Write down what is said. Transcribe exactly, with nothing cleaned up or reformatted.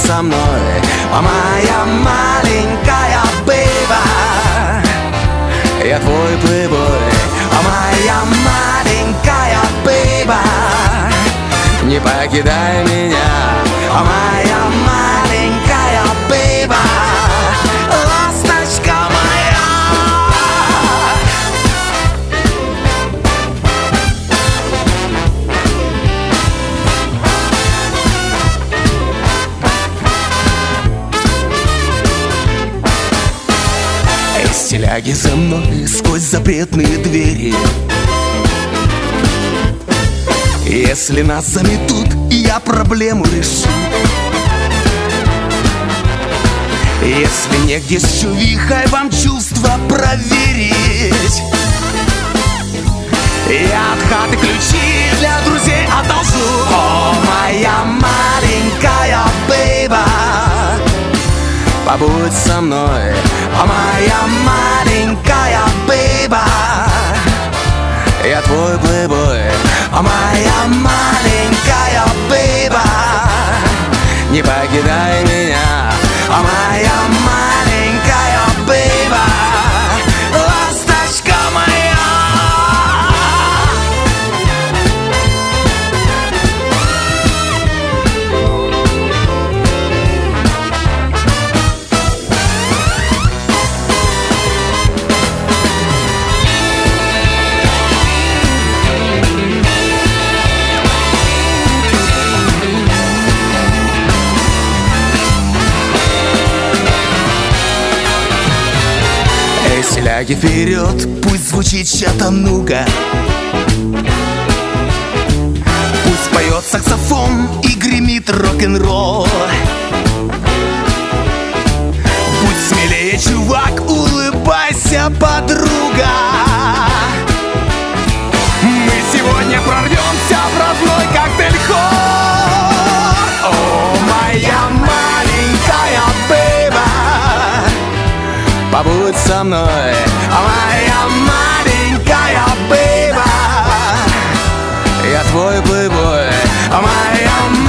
со мной, а моя маленькая бейба. Я твой плейбой, а моя маленькая бейба. Не покидай меня, а моя маленькая бейба. Ласточка моя. Эй, стиляги за мной сквозь запретные двери. Если нас заметут, я проблему решу. Если негде с чувихой вам чувства проверить, я от хаты ключи для друзей одолжу. О, моя маленькая бейба, побудь со мной, о, моя маленькая бейба. Я твой плейбой, а моя маленькая бейба. Не покидай меня, а моя маленькая бейба. Ласточка моя. Ляги вперед, пусть звучит чатануга. Пусть поет саксофон и гремит рок-н-ролл. Будь смелее, чувак, улыбайся, подруга. Мы сегодня прорвемся в родной коктейль-холл. О, моя маленькая бейба, побудь со мной, а моя маленькая бейба. Я твой плейбой, а моя